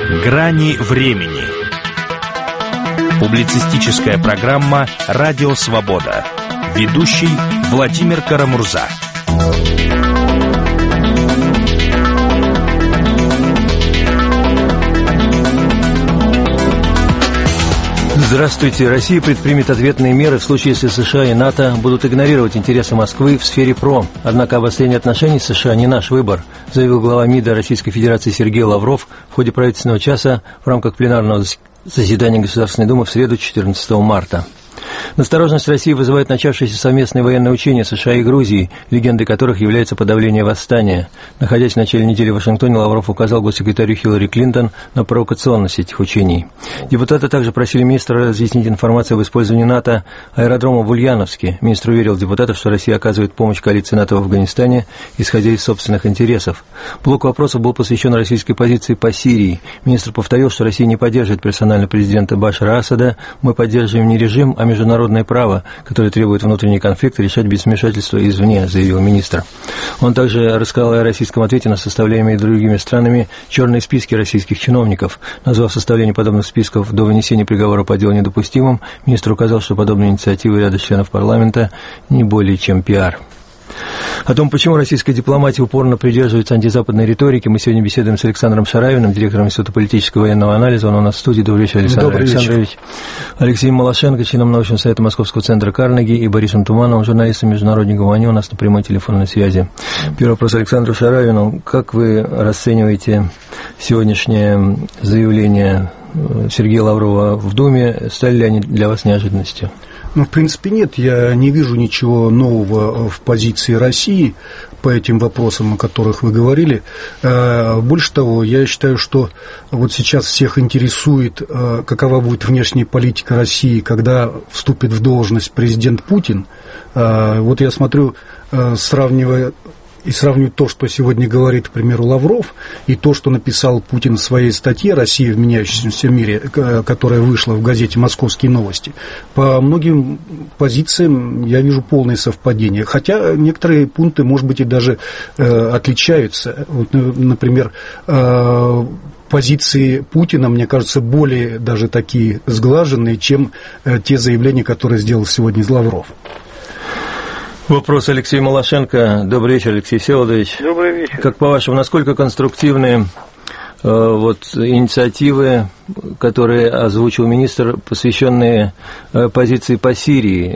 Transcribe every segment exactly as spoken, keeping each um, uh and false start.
Грани времени. Публицистическая программа «Радио Свобода». Ведущий Владимир Карамурза. Здравствуйте. Россия предпримет ответные меры в случае, если США и НАТО будут игнорировать интересы Москвы в сфере ПРО. Однако обострение отношений с США не наш выбор, заявил глава МИДа Российской Федерации Сергей Лавров в ходе правительственного часа в рамках пленарного заседания Государственной Думы в среду четырнадцатого марта. Настороженность России вызывает начавшиеся совместные военные учения США и Грузии, легендой которых является подавление восстания. Находясь в начале недели в Вашингтоне, Лавров указал госсекретарю Хиллари Клинтон на провокационность этих учений. Депутаты также просили министра разъяснить информацию об использовании НАТО аэродрома в Ульяновске. Министр уверил депутатов, что Россия оказывает помощь коалиции НАТО в Афганистане, исходя из собственных интересов. Блок вопросов был посвящен российской позиции по Сирии. Министр повторил, что Россия не поддерживает персонально президента Башара Асада. Мы поддерживаем не режим, а международное право, которое требует внутренний конфликт решать без вмешательства извне, заявил министр. Он также рассказал о российском ответе на составляемые другими странами черные списки российских чиновников. Назвав составление подобных списков до вынесения приговора по делу недопустимым, министр указал, что подобные инициативы ряда членов парламента не более чем пиар. О том, почему российская дипломатия упорно придерживается антизападной риторики, мы сегодня беседуем с Александром Шаравиным, директором Института политического и военного анализа. Он у нас в студии. Добрый вечер, Александр Добрый Александрович. Вечер. Алексеем Малашенко, членом научного совета Московского центра Карнеги, и Борисом Тумановым, журналистом международником. Они у нас на прямой телефонной связи. Первый вопрос Александру Шаравину. Как вы расцениваете сегодняшнее заявление Сергея Лаврова в Думе? Стали ли они для вас неожиданностью? Ну, в принципе, нет. Я не вижу ничего нового в позиции России по этим вопросам, о которых вы говорили. Больше того, я считаю, что вот сейчас всех интересует, какова будет внешняя политика России, когда вступит в должность президент Путин. Вот я смотрю, сравнивая... И сравнивать то, что сегодня говорит, к примеру, Лавров, и то, что написал Путин в своей статье «Россия в меняющемся мире», которая вышла в газете «Московские новости». По многим позициям я вижу полное совпадение. Хотя некоторые пункты, может быть, и даже э, отличаются. Вот, например, э, позиции Путина, мне кажется, более даже такие сглаженные, чем э, те заявления, которые сделал сегодня Лавров. Вопрос Алексея Малашенко. Добрый вечер, Алексей Всеволодович. Добрый вечер. Как по-вашему, насколько конструктивны э, вот, инициативы, которые озвучил министр, посвященные э, позиции по Сирии,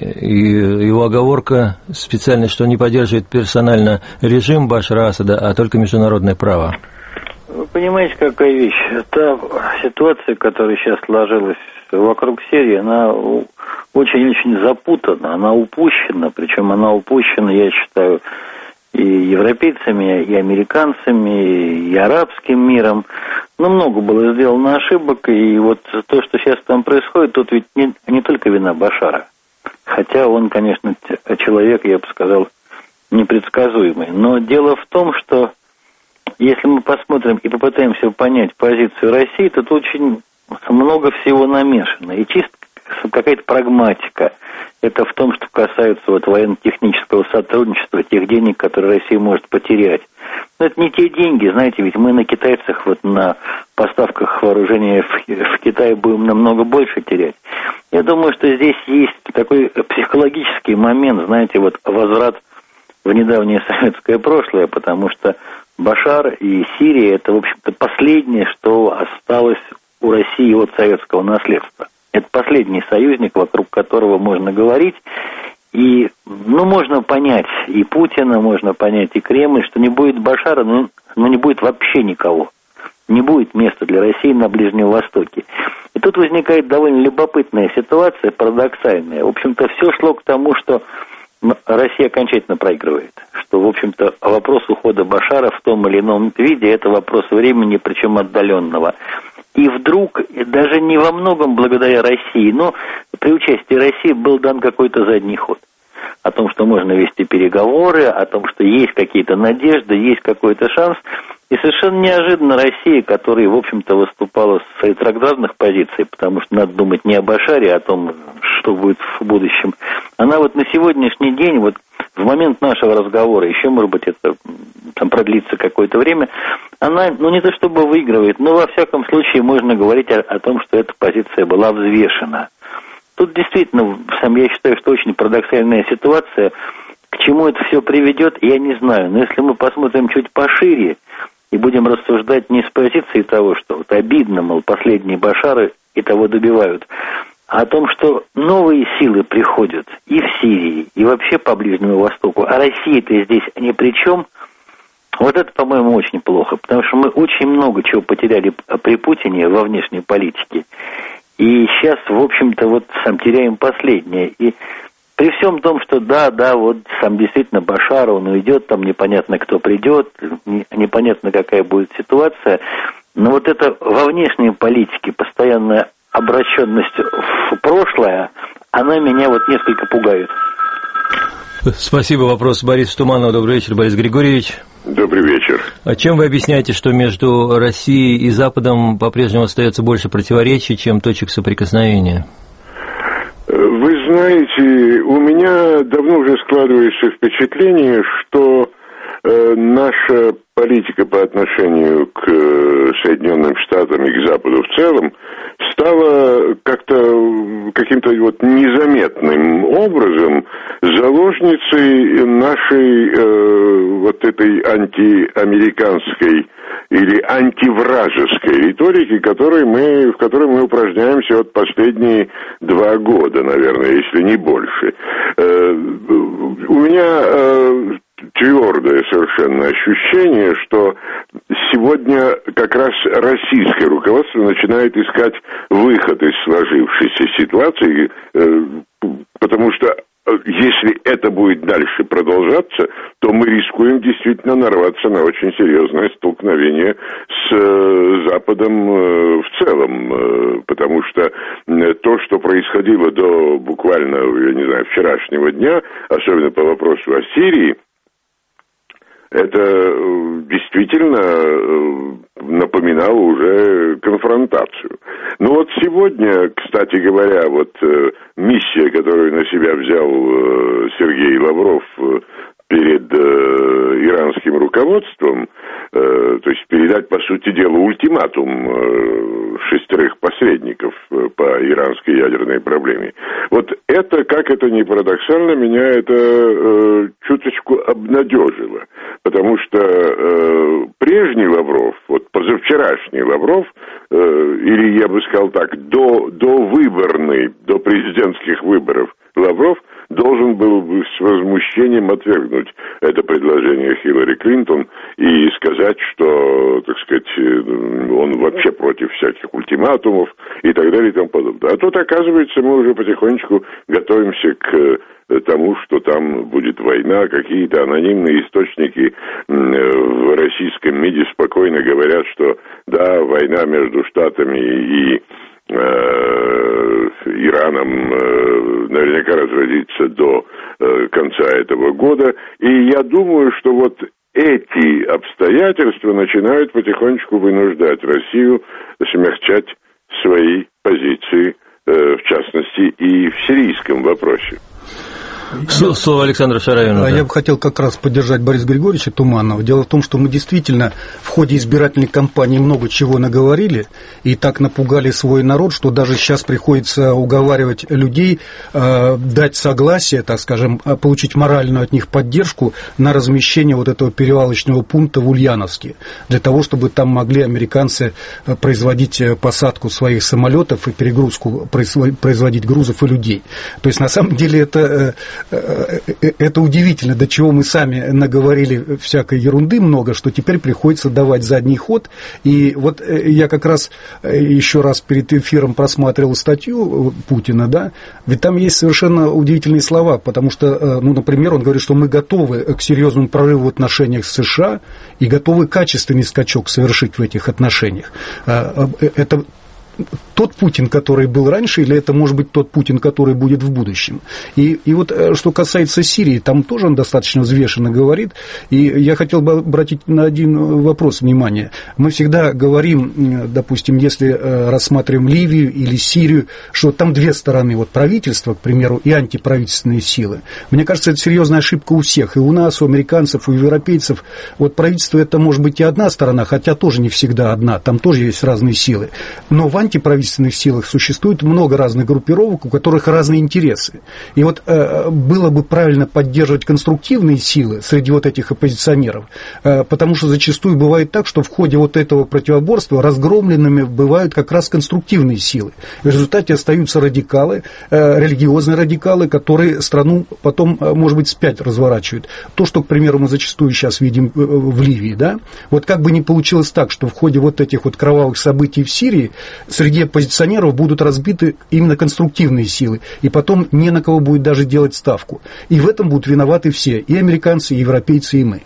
и его оговорка специально, что не поддерживает персонально режим Башара Асада, а только международное право? Вы понимаете, какая вещь? Та ситуация, которая сейчас сложилась вокруг Сирии, она очень-очень запутана, она упущена, причем она упущена, я считаю, и европейцами, и американцами, и арабским миром. Ну, много было сделано ошибок, и вот то, что сейчас там происходит, тут ведь не, не только вина Башара, хотя он, конечно, человек, я бы сказал, непредсказуемый. Но дело в том, что если мы посмотрим и попытаемся понять позицию России, то тут очень много всего намешано. И чисто какая-то прагматика. Это в том, что касается вот военно-технического сотрудничества, тех денег, которые Россия может потерять. Но это не те деньги, знаете, ведь мы на китайцах, вот на поставках вооружения в, в Китае будем намного больше терять. Я думаю, что здесь есть такой психологический момент, знаете, вот возврат в недавнее советское прошлое, потому что Башар и Сирия – это, в общем-то, последнее, что осталось у России от советского наследства. Это последний союзник, вокруг которого можно говорить. И, ну, можно понять и Путина, можно понять и Кремль, что не будет Башара, ну, ну не будет вообще никого. Не будет места для России на Ближнем Востоке. И тут возникает довольно любопытная ситуация, парадоксальная. В общем-то, все шло к тому, что Россия окончательно проигрывает. Что, в общем-то, вопрос ухода Башара в том или ином виде – это вопрос времени, причем отдаленного. И вдруг, даже не во многом благодаря России, но при участии России был дан какой-то задний ход. О том, что можно вести переговоры, о том, что есть какие-то надежды, есть какой-то шанс. И совершенно неожиданно Россия, которая, в общем-то, выступала с ретроградных позиций, потому что надо думать не о Башаре, а о том, что будет в будущем, она вот на сегодняшний день, вот в момент нашего разговора, еще, может быть, это там продлится какое-то время, она, ну, не то чтобы выигрывает, но, во всяком случае, можно говорить о, о том, что эта позиция была взвешена. Тут действительно, сам я считаю, что очень парадоксальная ситуация. К чему это все приведет, я не знаю. Но если мы посмотрим чуть пошире и будем рассуждать не с позиции того, что вот обидно, мол, последние Башары и того добивают, а о том, что новые силы приходят и в Сирии, и вообще по Ближнему Востоку, а Россия-то здесь ни при чем, вот это, по-моему, очень плохо, потому что мы очень много чего потеряли при Путине во внешней политике. И сейчас, в общем-то, вот сам теряем последнее. И при всем том, что да, да, вот сам действительно Башар, он уйдет, там непонятно, кто придет, непонятно, какая будет ситуация, но вот это во внешней политике постоянная обращенность в прошлое, она меня вот несколько пугает. Спасибо. Вопрос Бориса Туманова. Добрый вечер, Борис Григорьевич. Добрый вечер. А чем вы объясняете, что между Россией и Западом по-прежнему остается больше противоречий, чем точек соприкосновения? Вы знаете, у меня давно уже складывается впечатление, что э, наша политика по отношению к Соединенным Штатам и к Западу в целом стала как-то каким-то вот незаметным образом заложницей нашей э, вот этой антиамериканской или антивражеской риторики, которой мы, в которой мы упражняемся вот последние два года, наверное, если не больше. Э, у меня э, твердое совершенно ощущение, что сегодня как раз российское руководство начинает искать выход из сложившейся ситуации, потому что если это будет дальше продолжаться, то мы рискуем действительно нарваться на очень серьезное столкновение с Западом в целом, потому что то, что происходило до буквально, я не знаю, вчерашнего дня, особенно по вопросу о Сирии, это действительно напоминало уже конфронтацию. Но вот сегодня, кстати говоря, вот миссия, которую на себя взял Сергей Лавров перед иранским руководством, то есть передать, по сути дела, ультиматум шестерых посредников по иранской ядерной проблеме. Вот это, как это ни парадоксально, меня это э, чуточку обнадежило. Потому что э, прежний Лавров, вот позавчерашний Лавров, э, или я бы сказал так, до, до выборной, до президентских выборов Лавров должен был бы с возмущением отвергнуть это предложение Хиллари Клинтон и сказать, что, так сказать, он вообще против всяких ультиматумов и так далее и тому подобное. А тут, оказывается, мы уже потихонечку готовимся к тому, что там будет война. Какие-то анонимные источники в российском МИДе спокойно говорят, что да, война между Штатами и Ираном наверняка разразится до конца этого года. И я думаю, что вот эти обстоятельства начинают потихонечку вынуждать Россию смягчать свои позиции, в частности, и в сирийском вопросе. Слово Александра Шаравина. Да. Я бы хотел как раз поддержать Бориса Григорьевича Туманова. Дело в том, что мы действительно в ходе избирательной кампании много чего наговорили и так напугали свой народ, что даже сейчас приходится уговаривать людей э, дать согласие, так скажем, получить моральную от них поддержку на размещение вот этого перевалочного пункта в Ульяновске, для того, чтобы там могли американцы производить посадку своих самолетов и перегрузку, производить грузов и людей. То есть, на самом деле, это... Это удивительно, до чего мы сами наговорили всякой ерунды много, что теперь приходится давать задний ход. И вот я как раз еще раз перед эфиром просматривал статью Путина, да, ведь там есть совершенно удивительные слова, потому что, ну, например, он говорит, что мы готовы к серьезному прорыву в отношениях с США и готовы качественный скачок совершить в этих отношениях. Это тот Путин, который был раньше, или это может быть тот Путин, который будет в будущем. И, и вот что касается Сирии, там тоже он достаточно взвешенно говорит, и я хотел бы обратить на один вопрос внимание. Мы всегда говорим, допустим, если рассматриваем Ливию или Сирию, что там две стороны, вот правительство, к примеру, и антиправительственные силы. Мне кажется, это серьезная ошибка у всех, и у нас, у американцев, у европейцев. Вот правительство это может быть и одна сторона, хотя тоже не всегда одна, там тоже есть разные силы. Но в антиправительственных силах существует много разных группировок, у которых разные интересы. И вот э, было бы правильно поддерживать конструктивные силы среди вот этих оппозиционеров, э, потому что зачастую бывает так, что в ходе вот этого противоборства разгромленными бывают как раз конструктивные силы. В результате остаются радикалы, э, религиозные радикалы, которые страну потом, э, может быть, вспять разворачивают. То, что, к примеру, мы зачастую сейчас видим э, в Ливии, да, вот как бы ни получилось так, что в ходе вот этих вот кровавых событий в Сирии среди оппозиционеров будут разбиты именно конструктивные силы, и потом не на кого будет даже делать ставку. И в этом будут виноваты все, и американцы, и европейцы, и мы.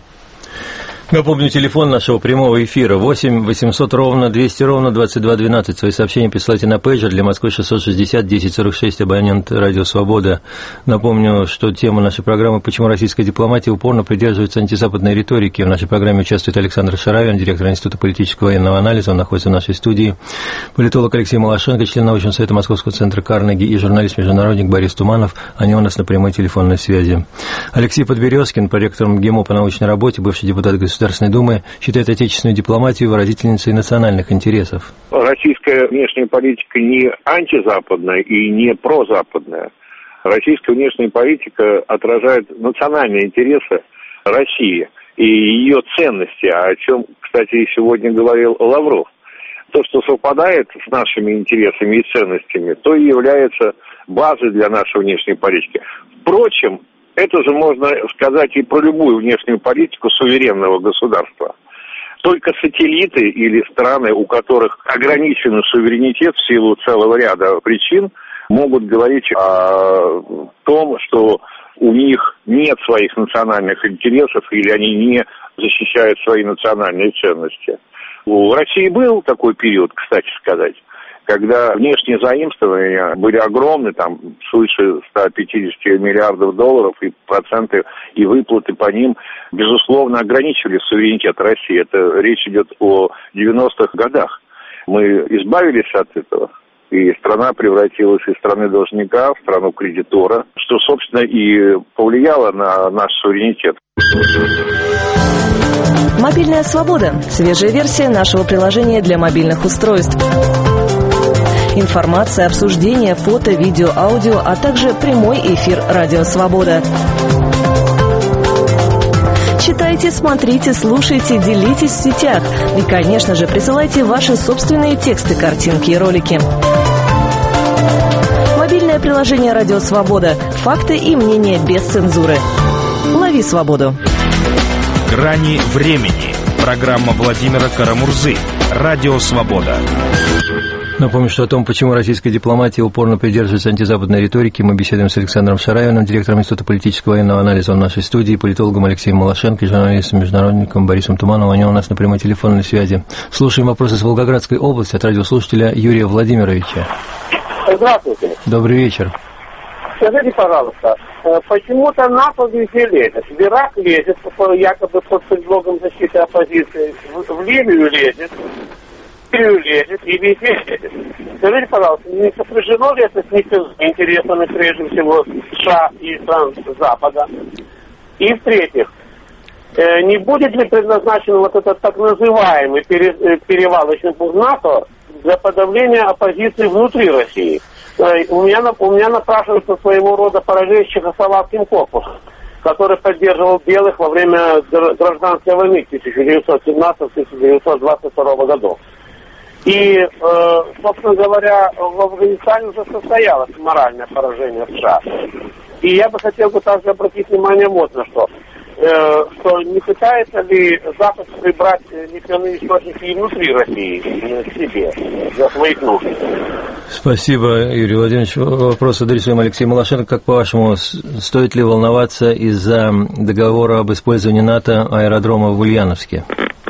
Напомню, телефон нашего прямого эфира восемь восемьсот ровно двести ровно двадцать два двенадцать. Свои сообщения присылайте на пейджер для Москвы шестьсот шестьдесят десять сорок шесть, абонент Радио Свобода. Напомню, что тема нашей программы «Почему российская дипломатия упорно придерживается антизападной риторики». В нашей программе участвует Александр Шаравин, директор Института политического и военного анализа. Он находится в нашей студии. Политолог Алексей Малашенко, член научного совета Московского центра Карнеги, и журналист-международник Борис Туманов. Они у нас на прямой телефонной связи. Алексей Подберезкин, проректор МГИМО по научной работе, бывший депутат Государственной Думы, считает отечественную дипломатию выразительницей национальных интересов. Российская внешняя политика не антизападная и не прозападная. Российская внешняя политика отражает национальные интересы России и ее ценности, о чем, кстати, сегодня говорил Лавров. То, что совпадает с нашими интересами и ценностями, то и является базой для нашей внешней политики. Впрочем, это же можно сказать и про любую внешнюю политику суверенного государства. Только сателлиты или страны, у которых ограниченный суверенитет в силу целого ряда причин, могут говорить о том, что у них нет своих национальных интересов или они не защищают свои национальные ценности. У России был такой период, кстати сказать, когда внешние заимствования были огромны, там свыше ста пятидесяти миллиардов долларов, и проценты и выплаты по ним, безусловно, ограничивали суверенитет России. Это речь идет о девяностых годах. Мы избавились от этого, и страна превратилась из страны должника в страну кредитора, что, собственно, и повлияло на наш суверенитет. Мобильная свобода. Свежая версия нашего приложения для мобильных устройств. Информация, обсуждение, фото, видео, аудио, а также прямой эфир «Радио Свобода». Читайте, смотрите, слушайте, делитесь в сетях. И, конечно же, присылайте ваши собственные тексты, картинки и ролики. Мобильное приложение «Радио Свобода». Факты и мнения без цензуры. Лови свободу. «Грани времени». Программа Владимира Карамурзы. «Радио Свобода». Напомню, что о том, почему российская дипломатия упорно придерживается антизападной риторики, мы беседуем с Александром Шаравиным, директором Института политического и военного анализа в нашей студии, политологом Алексеем Малашенко и журналистом-международником Борисом Тумановым. Они у нас на прямой телефонной связи. Слушаем вопросы с Волгоградской области от радиослушателя Юрия Владимировича. Здравствуйте. Добрый вечер. Скажите, пожалуйста, почему-то НАТО везде лезет. В Ирак лезет, якобы под предлогом защиты оппозиции, в Ливию лезет, лезет и везде лезет. Скажите, пожалуйста, не сопряжено ли это с интересами, прежде всего, США и стран Запада? И в-третьих, не будет ли предназначен вот этот так называемый перевалочный пункт НАТО для подавления оппозиции внутри России? У меня, у меня напрашивается своего рода параллель с чехословацким корпусом, который поддерживал белых во время гражданской войны тысяча девятьсот семнадцатого — тысяча девятьсот двадцать второго годов. И, э, собственно говоря, в Афганистане уже состоялось моральное поражение США. И я бы хотел бы также обратить внимание вот на что. Э, что не пытается ли Запад прибрать нефтяные источники и внутри России к себе для своих нужд? Спасибо, Юрий Владимирович. Вопрос адресуем Алексею Малашенко. Как по-вашему, стоит ли волноваться из-за договора об использовании НАТО аэродрома в Ульяновске?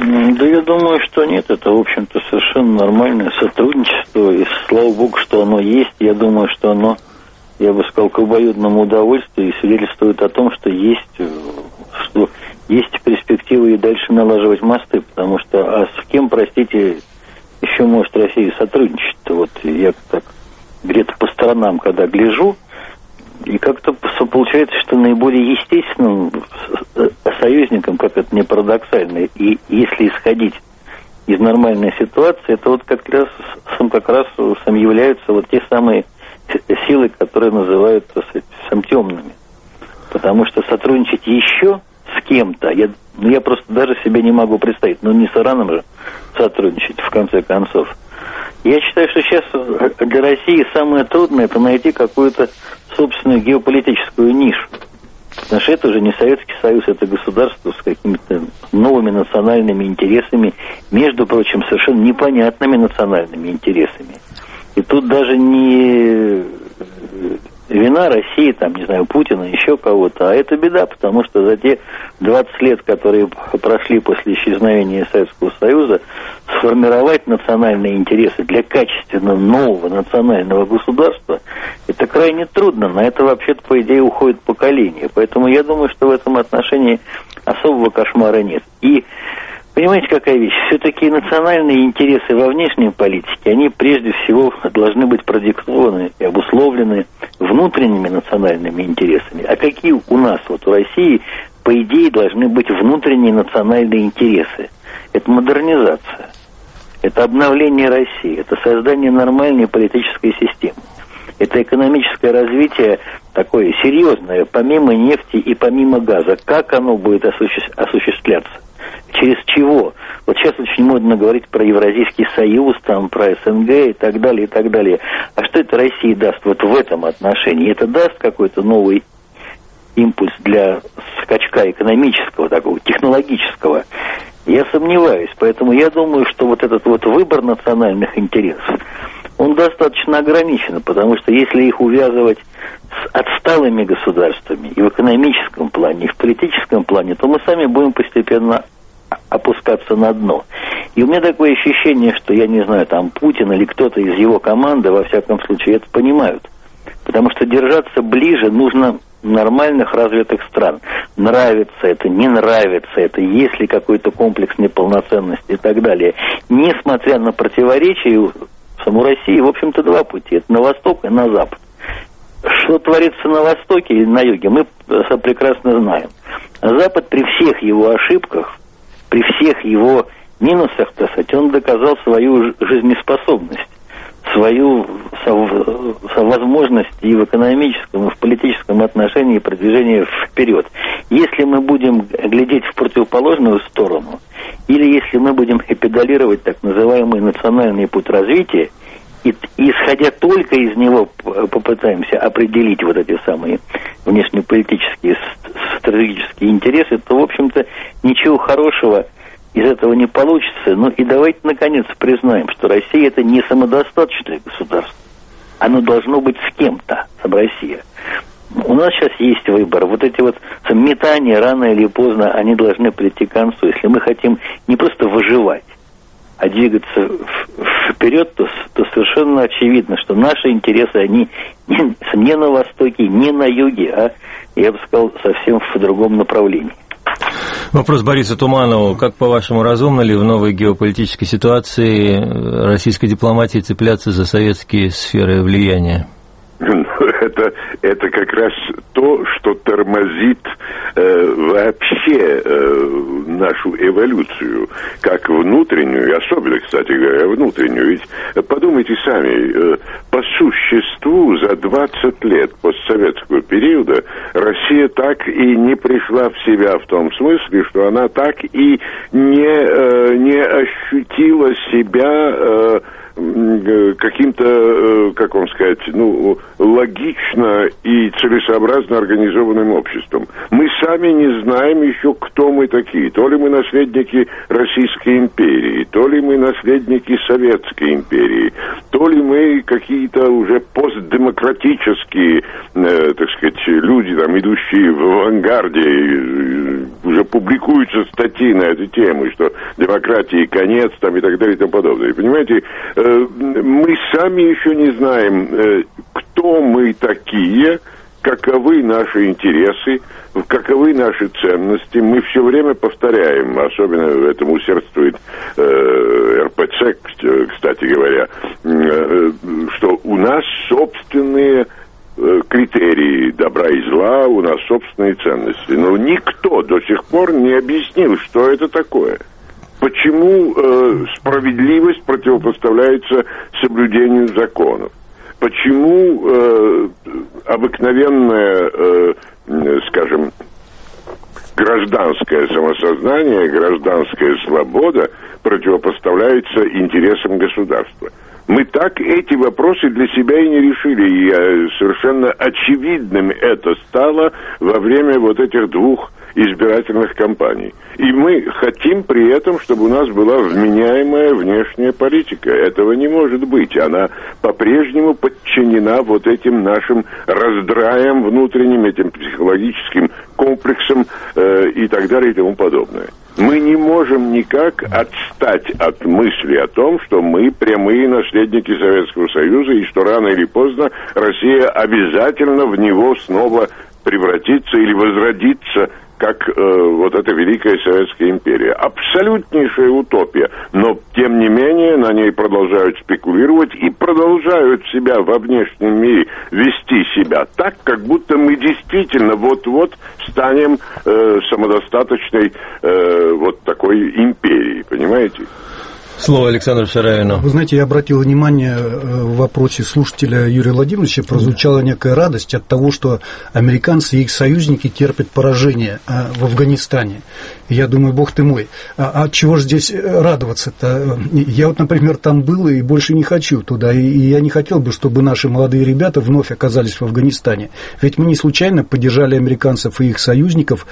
Да я думаю, что нет. Это, в общем-то, совершенно нормальное сотрудничество. И слава богу, что оно есть. Я думаю, что оно, я бы сказал, к обоюдному удовольствию и свидетельствует о том, что есть, что есть перспективы и дальше налаживать мосты. Потому что, а с кем, простите, еще может Россия сотрудничать? Вот я так где-то по сторонам, когда гляжу, и как-то получается, что наиболее естественным союзником, как это не парадоксально, и если исходить из нормальной ситуации, это вот как раз, как раз сам являются вот те самые силы, которые называют, так сказать, сам темными. Потому что сотрудничать еще с кем-то, я, ну, я просто даже себе не могу представить, ну не с Ираном же сотрудничать, в конце концов. Я считаю, что сейчас для России самое трудное — это найти какую-то собственную геополитическую нишу. Потому что это уже не Советский Союз, это государство с какими-то новыми национальными интересами, между прочим, совершенно непонятными национальными интересами. И тут даже не вина России, там, не знаю, Путина, еще кого-то, а это беда, потому что за те двадцать лет, которые прошли после исчезновения Советского Союза, сформировать национальные интересы для качественно нового национального государства, это крайне трудно. На это вообще-то, по идее, уходит поколение. Поэтому я думаю, что в этом отношении особого кошмара нет. И понимаете, какая вещь? Все-таки национальные интересы во внешней политике, они прежде всего должны быть продиктованы и обусловлены внутренними национальными интересами. А какие у нас, вот у России, по идее, должны быть внутренние национальные интересы? Это модернизация, это обновление России, это создание нормальной политической системы. Это экономическое развитие такое серьезное, помимо нефти и помимо газа. Как оно будет осуществ- осуществляться? Через чего? Вот сейчас очень модно говорить про Евразийский союз, там, про СНГ и так далее, и так далее. А что это России даст вот в этом отношении? Это даст какой-то новый импульс для скачка экономического, такого технологического? Я сомневаюсь. Поэтому я думаю, что вот этот вот выбор национальных интересов, он достаточно ограничен, потому что если их увязывать с отсталыми государствами и в экономическом плане, и в политическом плане, то мы сами будем постепенно опускаться на дно. И у меня такое ощущение, что, я не знаю, там Путин или кто-то из его команды, во всяком случае, это понимают. Потому что держаться ближе нужно нормальных развитых стран. Нравится это, не нравится это, есть ли какой-то комплекс неполноценности и так далее. Несмотря на противоречия, у России, в общем-то, два пути. Это на восток и на запад. Что творится на востоке или на юге, мы прекрасно знаем. Запад при всех его ошибках, при всех его минусах, так сказать, он доказал свою жизнеспособность, свою возможность и в экономическом, и в политическом отношении продвижения вперед. Если мы будем глядеть в противоположную сторону, или если мы будем педалировать так называемый национальный путь развития, и, и исходя только из него попытаемся определить вот эти самые внешнеполитические стратегические интересы, то, в общем-то, ничего хорошего из этого не получится. Ну и давайте, наконец, признаем, что Россия — это не самодостаточное государство. Оно должно быть с кем-то, сам Россия. У нас сейчас есть выбор. Вот эти вот метания рано или поздно, они должны прийти к концу. Если мы хотим не просто выживать, а двигаться вперед, то, то совершенно очевидно, что наши интересы, они не, не на востоке, не на юге, а, я бы сказал, совсем в другом направлении. Вопрос Борису Туманову. Как, по-вашему, разумно ли в новой геополитической ситуации российской дипломатии цепляться за советские сферы влияния? Это, это как раз то, что тормозит э, вообще э, нашу эволюцию, как внутреннюю, и особенно, кстати говоря, внутреннюю. Ведь подумайте сами, э, по существу за двадцать лет постсоветского периода Россия так и не пришла в себя в том смысле, что она так и не, э, не ощутила себя э, каким-то, как вам сказать, ну, логично и целесообразно организованным обществом. Мы сами не знаем еще, кто мы такие. То ли мы наследники Российской империи, то ли мы наследники Советской империи, то ли мы какие-то уже постдемократические, э, так сказать, люди, там, идущие в авангарде, уже публикуются статьи на эту тему, что демократии конец, там, и так далее, и тому подобное. И, понимаете, э, мы сами еще не знаем, э, кто мы такие, каковы наши интересы, каковы наши ценности. Мы все время повторяем, особенно в этом усердствует э, эр пэ цэ, кстати говоря, э, что у нас собственные э, критерии добра и зла, у нас собственные ценности. Но никто до сих пор не объяснил, что это такое. Почему э, справедливость противопоставляется соблюдению законов? Почему э, обыкновенное, э, скажем, гражданское самосознание, гражданская свобода противопоставляется интересам государства? Мы так эти вопросы для себя и не решили, и совершенно очевидным это стало во время вот этих двух избирательных кампаний. И мы хотим при этом, чтобы у нас была вменяемая внешняя политика. Этого не может быть. Она по-прежнему подчинена вот этим нашим раздраям внутренним, этим психологическим комплексам э, и так далее и тому подобное. Мы не можем никак отстать от мысли о том, что мы прямые наследники Советского Союза и что рано или поздно Россия обязательно в него снова превратится или возродится, как э, вот эта Великая Советская империя. Абсолютнейшая утопия, но, тем не менее, на ней продолжают спекулировать и продолжают себя во внешнем мире вести себя так, как будто мы действительно вот-вот станем э, самодостаточной э, вот такой империей, понимаете? Слово Александру Шаравину. Вы знаете, я обратил внимание, в вопросе слушателя Юрия Владимировича прозвучала некая радость от того, что американцы и их союзники терпят поражение в Афганистане. Я думаю, бог ты мой, а от чего же здесь радоваться-то? Я вот, например, там был и больше не хочу туда, и я не хотел бы, чтобы наши молодые ребята вновь оказались в Афганистане. Ведь мы не случайно поддержали американцев и их союзников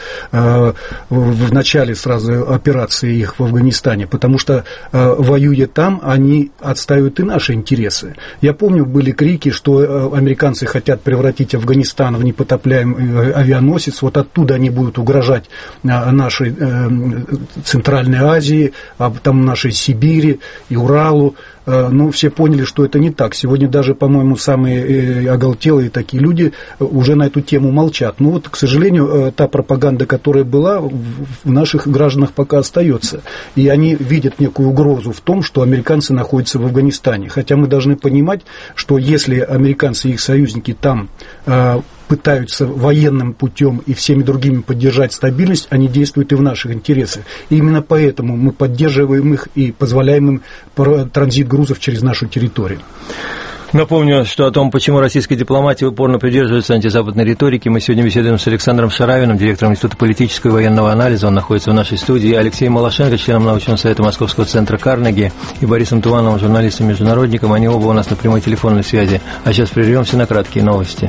в начале сразу операции их в Афганистане, потому что, воюя там, они отстаивают и наши интересы. Я помню, были крики, что американцы хотят превратить Афганистан в непотопляемый авианосец, вот оттуда они будут угрожать нашей Центральной Азии, а там нашей Сибири и Уралу. Но все поняли, что это не так. Сегодня даже, по-моему, самые оголтелые такие люди уже на эту тему молчат. Но вот, к сожалению, та пропаганда, которая была, в наших гражданах пока остается. И они видят некую угрозу в том, что американцы находятся в Афганистане. Хотя мы должны понимать, что если американцы и их союзники там пытаются военным путем и всеми другими поддержать стабильность, они действуют и в наших интересах. И именно поэтому мы поддерживаем их и позволяем им транзит грузов через нашу территорию. Напомню, что о том, почему российская дипломатия упорно придерживается антизападной риторики, мы сегодня беседуем с Александром Шаравиным, директором Института политического и военного анализа. Он находится в нашей студии. Алексеем Малашенко, членом научного совета Московского центра Карнеги, и Борисом Тумановым, журналистом-международником. Они оба у нас на прямой телефонной связи. А сейчас прервемся на краткие новости.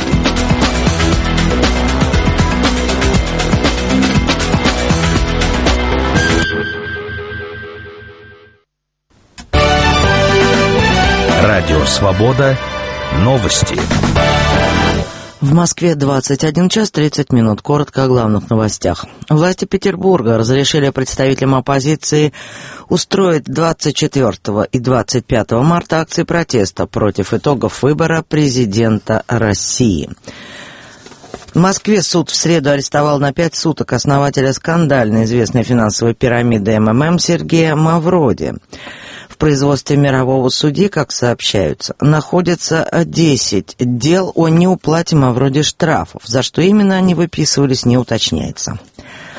Радио «Свобода». Новости. В Москве двадцать один час тридцать минут. Коротко о главных новостях. Власти Петербурга разрешили представителям оппозиции устроить двадцать четвёртого и двадцать пятого марта акции протеста против итогов выбора президента России. В Москве суд в среду арестовал на пять суток основателя скандально известной финансовой пирамиды эм эм эм Сергея Мавроди. В производстве мирового судьи, как сообщаются, находится десять дел о неуплате Мавроди штрафов. За что именно они выписывались, не уточняется.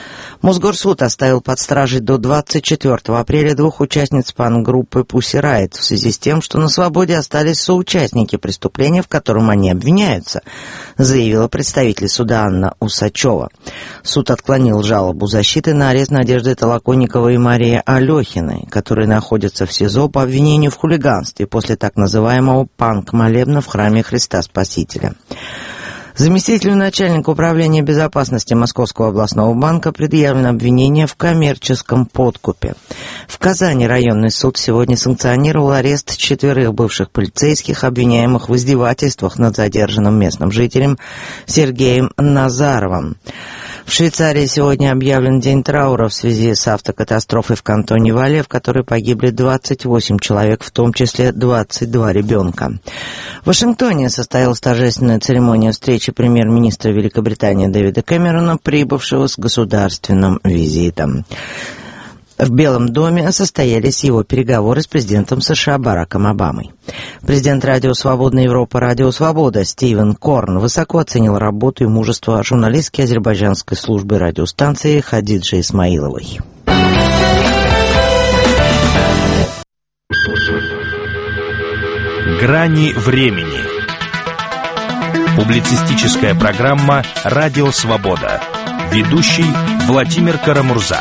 Мосгорсуд оставил под стражей до двадцать четвёртого апреля двух участниц панк-группы Pussy Riot в связи с тем, что на свободе остались соучастники преступления, в котором они обвиняются, заявила представитель суда Анна Усачева. Суд отклонил жалобу защиты на арест Надежды Толоконниковой и Марии Алехиной, которые находятся в СИЗО по обвинению в хулиганстве после так называемого панк-молебна в храме Христа Спасителя. Заместителю начальника управления безопасности Московского областного банка предъявлено обвинение в коммерческом подкупе. В Казани районный суд сегодня санкционировал арест четверых бывших полицейских, обвиняемых в издевательствах над задержанным местным жителем Сергеем Назаровым. В Швейцарии сегодня объявлен день траура в связи с автокатастрофой в кантоне Вале, в которой погибли двадцать восемь человек, в том числе двадцать два ребенка. В Вашингтоне состоялась торжественная церемония встречи премьер-министра Великобритании Дэвида Кэмерона, прибывшего с государственным визитом. В Белом доме состоялись его переговоры с президентом США Бараком Обамой. Президент Радио Свободная Европа Радио Свобода Стивен Корн высоко оценил работу и мужество журналистки азербайджанской службы радиостанции Хадиджи Исмаиловой. Грани времени. Публицистическая программа «Радио Свобода». Ведущий Владимир Карамурза.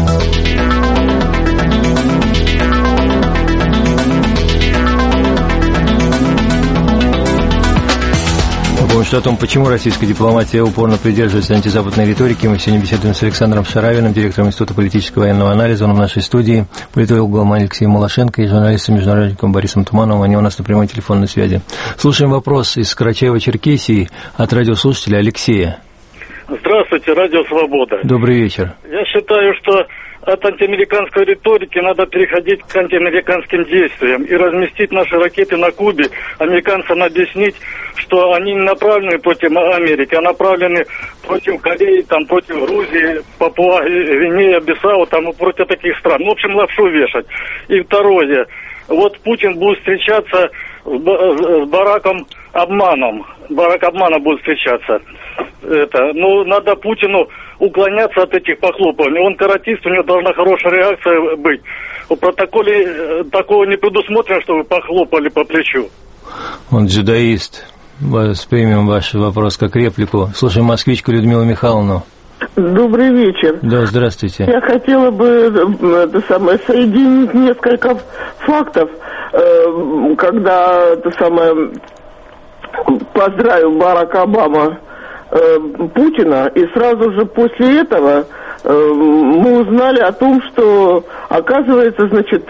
Что о том, почему российская дипломатия упорно придерживается антизападной риторики, мы сегодня беседуем с Александром Шаравиным, директором Института политического и военного анализа. Он в нашей студии, политологом Алексеем Малашенко и журналистом-международником Борисом Тумановым. Они у нас на прямой телефонной связи. Слушаем вопрос из Карачаева-Черкесии от радиослушателя Алексея. Здравствуйте, Радио Свобода. Добрый вечер. Я считаю, что от антиамериканской риторики надо переходить к антиамериканским действиям и разместить наши ракеты на Кубе, американцам объяснить, что они не направлены против Америки, а направлены против Кореи, там, против Грузии, Папуа, Гвинея, Бисау, там, против таких стран. В общем, лапшу вешать. И второе. Вот Путин будет встречаться с Бараком Обманом. Барак Обмана будет встречаться. Это, ну, надо Путину уклоняться от этих похлопываний. Он каратист, у него должна хорошая реакция быть. В протоколе такого не предусмотрено, чтобы похлопали по плечу. Он дзюдоист. Воспримем ваш вопрос как реплику. Слушаем москвичку Людмилу Михайловну. Добрый вечер. Да, здравствуйте. Я хотела бы это самое, соединить несколько фактов, когда это самое, поздравил Барак Обама Путина, и сразу же после этого мы узнали о том, что, оказывается, значит,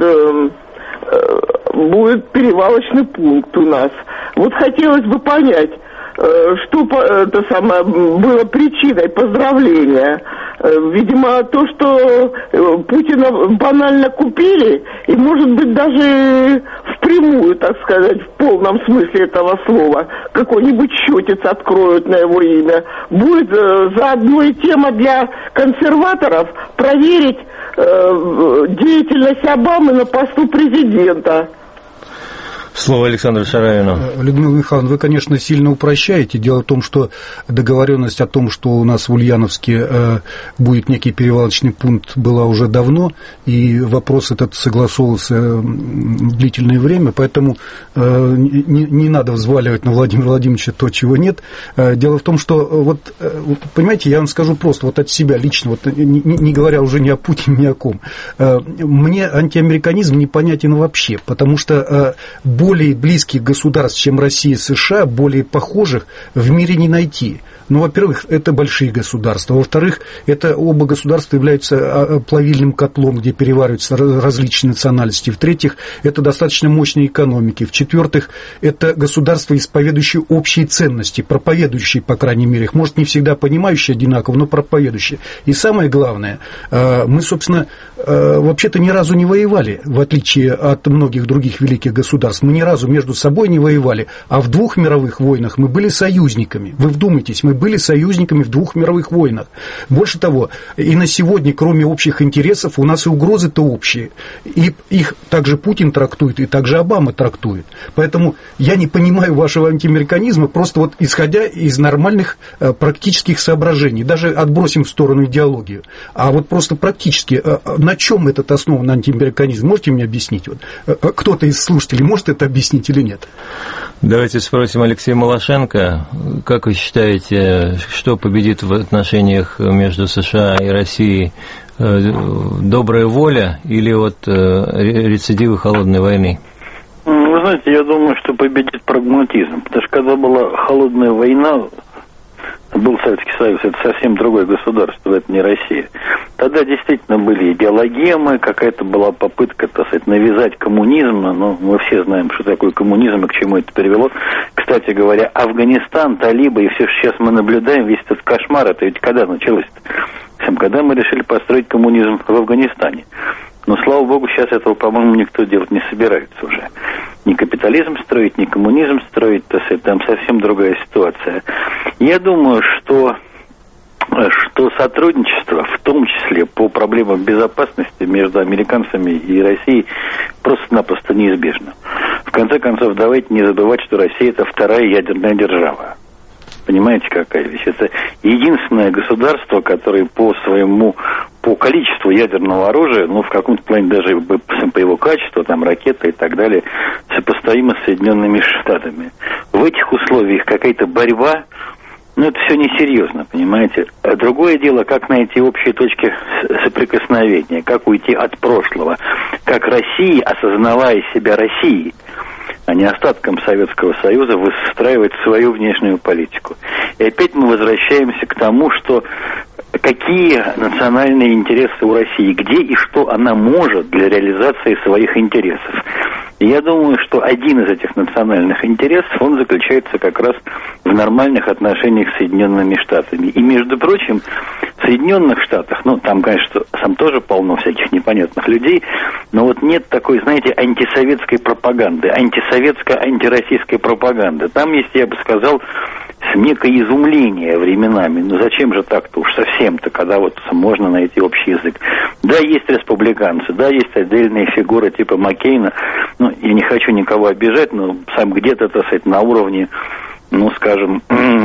будет перевалочный пункт у нас. Вот хотелось бы понять, что это самое было причиной поздравления. Видимо, то, что Путина банально купили, и, может быть, даже впрямую, так сказать, в полном смысле этого слова, какой-нибудь счетец откроют на его имя. Будет заодно и тема для консерваторов проверить деятельность Обамы на посту президента. Слово Александру Шаравину. Людмила Михайловна, вы, конечно, сильно упрощаете. Дело в том, что договоренность о том, что у нас в Ульяновске э, будет некий перевалочный пункт, была уже давно, и вопрос этот согласовывался длительное время, поэтому э, не, не надо взваливать на Владимира Владимировича то, чего нет. Э, дело в том, что, вот, э, понимаете, я вам скажу просто, вот от себя лично, вот, не, не говоря уже ни о Путине, ни о ком, э, мне антиамериканизм непонятен вообще, потому что э, более близких государств, чем Россия и США, более похожих в мире не найти. Ну, во-первых, это большие государства. Во-вторых, это оба государства являются плавильным котлом, где перевариваются различные национальности. В-третьих, это достаточно мощные экономики. В-четвертых, это государства, исповедующие общие ценности, проповедующие, по крайней мере, их, может, не всегда понимающие одинаково, но проповедующие. И самое главное, мы, собственно, вообще-то ни разу не воевали, в отличие от многих других великих государств. Мы ни разу между собой не воевали, а в двух мировых войнах мы были союзниками. Вы вдумайтесь, мы были союзниками в двух мировых войнах. Больше того, и на сегодня, кроме общих интересов, у нас и угрозы-то общие. И их также Путин трактует, и также Обама трактует. Поэтому я не понимаю вашего антиамериканизма, просто вот исходя из нормальных э, практических соображений, даже отбросим в сторону идеологию, а вот просто практически, э, на чем этот основан антиамериканизм? Можете мне объяснить? Вот, э, кто-то из слушателей может это объяснить или нет? Давайте спросим Алексея Малашенко. Как вы считаете, что победит в отношениях между США и Россией? Добрая воля или вот рецидивы холодной войны? Вы знаете, я думаю, что победит прагматизм. Потому что когда была холодная война, был Советский Союз, это совсем другое государство, это не Россия. Тогда действительно были идеологемы, какая-то была попытка, так сказать, навязать коммунизм, но мы все знаем, что такое коммунизм и к чему это привело. Кстати говоря, Афганистан, талибы и все, что сейчас мы наблюдаем, весь этот кошмар, это ведь когда началось-то? Когда мы решили построить коммунизм в Афганистане. Но, слава богу, сейчас этого, по-моему, никто делать не собирается уже. Ни капитализм строить, ни коммунизм строить, то есть там совсем другая ситуация. Я думаю, что, что сотрудничество, в том числе по проблемам безопасности между американцами и Россией, просто-напросто неизбежно. В конце концов, давайте не забывать, что Россия – это вторая ядерная держава. Понимаете, какая вещь? Это единственное государство, которое по своему, по количеству ядерного оружия, ну, в каком-то плане даже по его качеству, там, ракеты и так далее, сопоставимо с Соединенными Штатами. В этих условиях какая-то борьба, ну, это все несерьезно, понимаете? А другое дело, как найти общие точки соприкосновения, как уйти от прошлого, как Россия, осознавая себя Россией, а не остатком Советского Союза, выстраивать свою внешнюю политику. И опять мы возвращаемся к тому, что какие национальные интересы у России, где и что она может для реализации своих интересов. И я думаю, что один из этих национальных интересов, он заключается как раз в нормальных отношениях с Соединенными Штатами. И, между прочим, в Соединенных Штатах, ну, там, конечно, там тоже полно всяких непонятных людей, но вот нет такой, знаете, антисоветской пропаганды, антисоветской, антироссийской пропаганды. Там есть, я бы сказал, некое изумление временами. Ну, зачем же так-то уж совсем-то, когда вот можно найти общий язык. Да, есть республиканцы, да, есть отдельные фигуры типа Маккейна. Ну, я не хочу никого обижать, но сам где-то, так сказать, на уровне, ну, скажем,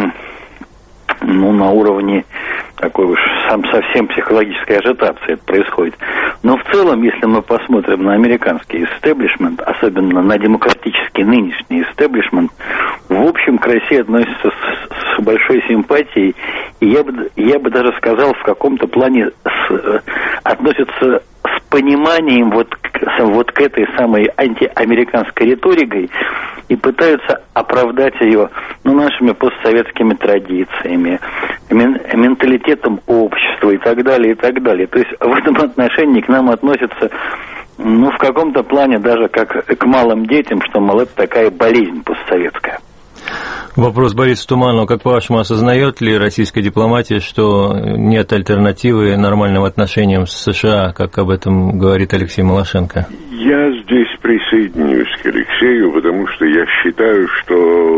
ну, на уровне такой уж сам совсем психологической ажитации это происходит. Но в целом, если мы посмотрим на американский истеблишмент, особенно на демократический нынешний истеблишмент, в общем, к России относится с, с большой симпатией, и я бы, я бы даже сказал, в каком-то плане с, относится с пониманием вот к, вот к этой самой антиамериканской риторикой и пытаются оправдать ее, ну, нашими постсоветскими традициями, мен, менталитетом общества и так далее, и так далее. То есть в этом отношении к нам относятся, ну, в каком-то плане даже как к малым детям, что, мол, это такая болезнь постсоветская. Вопрос Борису Туманову. Как по-вашему, осознает ли российская дипломатия, что нет альтернативы нормальным отношениям с США, как об этом говорит Алексей Малашенко? Я здесь присоединюсь к Алексею, потому что я считаю, что,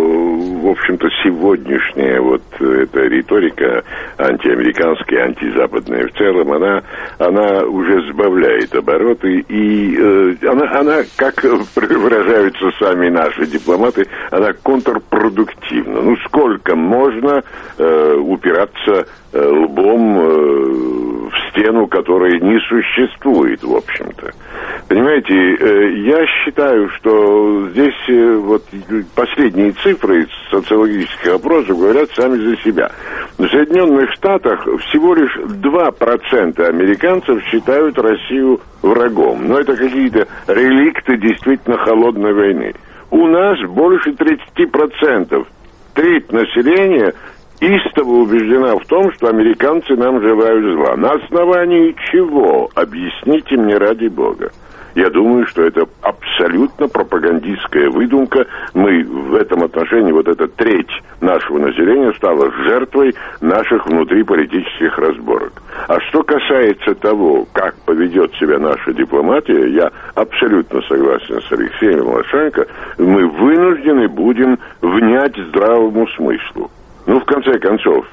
в общем-то, сегодняшняя вот эта риторика антиамериканская, антизападная в целом, она, она уже сбавляет обороты, и э, она, она, как выражаются сами наши дипломаты, она контрпродуктивна. Ну, сколько можно э, упираться э, лбом э, в стену, которая не существует, в общем-то. Понимаете, я считаю, что здесь вот последние цифры из социологических опросов говорят сами за себя. В Соединенных Штатах всего лишь два процента американцев считают Россию врагом. Но это какие-то реликты действительно холодной войны. У нас больше тридцать процентов. Треть населения истово убеждена в том, что американцы нам желают зла. На основании чего? Объясните мне ради бога. Я думаю, что это абсолютно пропагандистская выдумка. Мы в этом отношении, вот эта треть нашего населения стала жертвой наших внутриполитических разборок. А что касается того, как поведет себя наша дипломатия, я абсолютно согласен с Алексеем Малашенко, мы вынуждены будем внять здравому смыслу. Ну, в конце концов,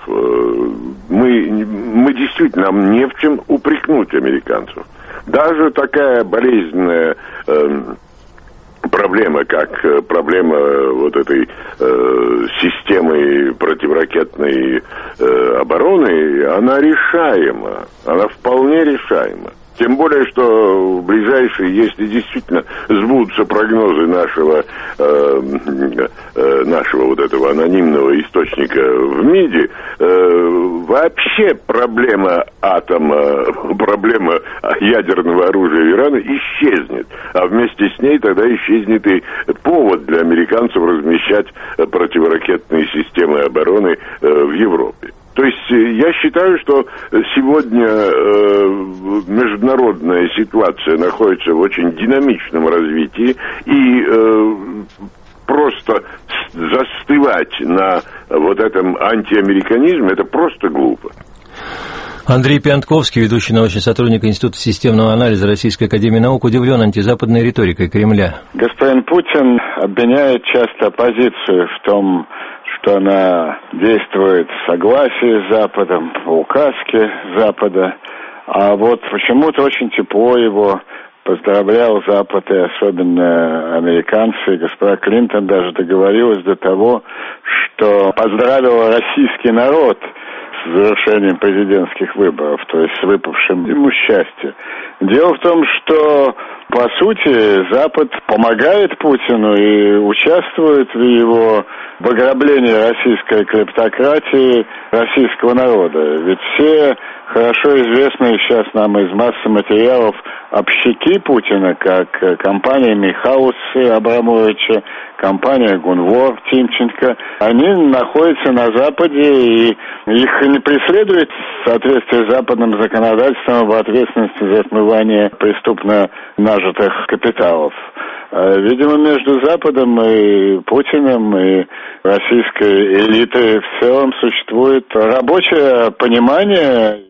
мы, мы действительно, нам не в чем упрекнуть американцев. Даже такая болезненная э, проблема, как проблема вот этой э, системы противоракетной э, обороны, она решаема, она вполне решаема. Тем более, что в ближайшие, если действительно сбудутся прогнозы нашего, э, э, нашего вот этого анонимного источника в МИДе, э, вообще проблема атома, проблема ядерного оружия Ирана исчезнет. А вместе с ней тогда исчезнет и повод для американцев размещать противоракетные системы обороны э, в Европе. То есть я считаю, что сегодня э, международная ситуация находится в очень динамичном развитии, и э, просто застывать на вот этом антиамериканизме — это просто глупо. Андрей Пиантковский, ведущий научный сотрудник Института системного анализа Российской академии наук, удивлен антизападной риторикой Кремля. Господин Путин обвиняет часто оппозицию в том, что она действует в согласии с Западом, по указке Запада, а вот почему-то очень тепло его поздравлял Запад, и особенно американцы. Госпожа Клинтон даже договорилась до того, что поздравила российский народ с завершением президентских выборов, то есть с выпавшим ему счастья. Дело в том, что, по сути, Запад помогает Путину и участвует в его в ограблении российской клептократии, российского народа. Ведь все хорошо известные сейчас нам из массы материалов общики Путина, как компания Михаус Абрамовича, компания Гунвор Тимченко, они находятся на Западе, и их не преследует в соответствии с западным законодательством в ответственности за отмывание преступно нажитых капиталов. Видимо, между Западом и Путиным, и российской элитой в целом существует рабочее понимание.